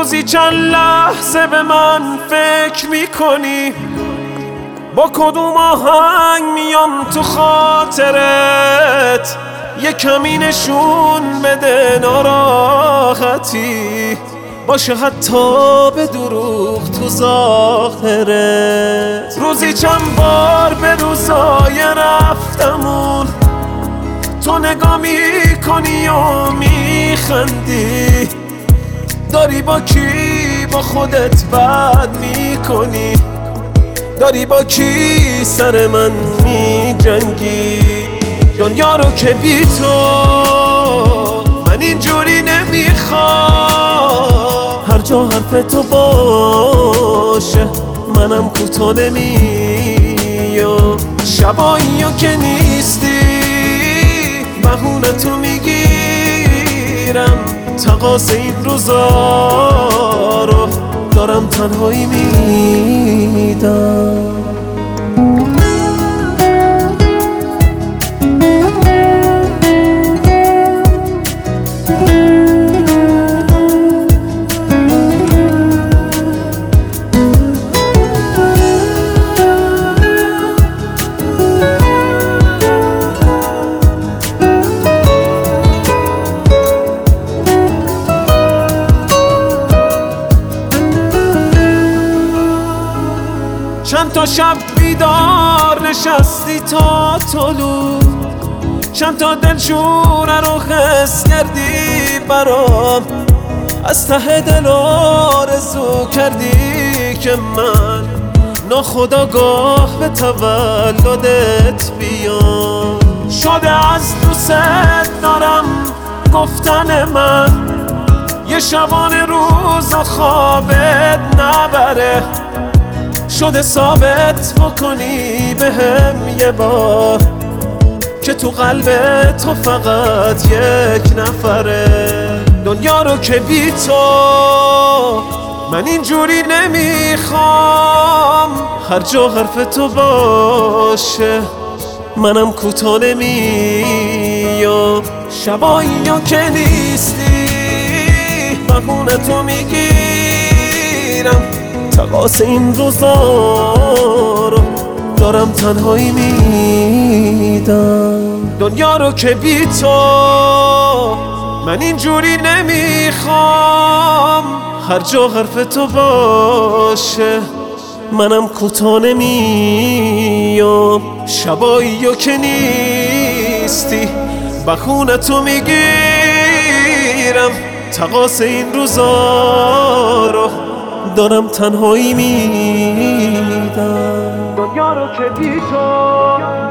روزی چند لحظه به من فکر میکنی؟ با کدوم آهنگ میام تو خاطرت؟ یه کمی نشون بده ناراحتی باشه حتی به دروغ تو ظاهرت. روزی چند بار به روزای رفتمون تو نگاه میکنی و میخندی، داری با کی با خودت بد میکنی؟ داری با کی سر من میجنگی؟ دنیا رو که بی تو من اینجوری نمیخوام، هر جا حرف تو باشه منم کوتاه نمیام. شبایی که نیستی بهونه تو میگیرم، تقاص این روزا رو دارم تنهایی میدم. چند تا شب بیدار نشستی تا طلوع، چند تا دلشوره رو حس کردی برام، از ته دل آرزو کردی که من ناخودآگاه به تولدت بیام. شده از دوست دارم گفتن من یه شبانه روز و خوابت نبره، شده ثابت بکنی بهم یه بار که تو قلب تو فقط یک نفره. دنیا رو که بی تو من اینجوری نمیخوام، هر جا حرف تو باشه منم کوتاه نمیام. شبایی که نیستی بهونه تو میگیرم، تقاص این روزا رو دارم تنهایی میدم. دنیا رو که بی تو من اینجوری نمیخوام، هر جا حرف تو باشه منم کوتاه نمیام. شبایی که نیستی بهونه تو میگیرم، تقاص این روزا رو دارم تنهایی میدم. دنیا رو که بی تو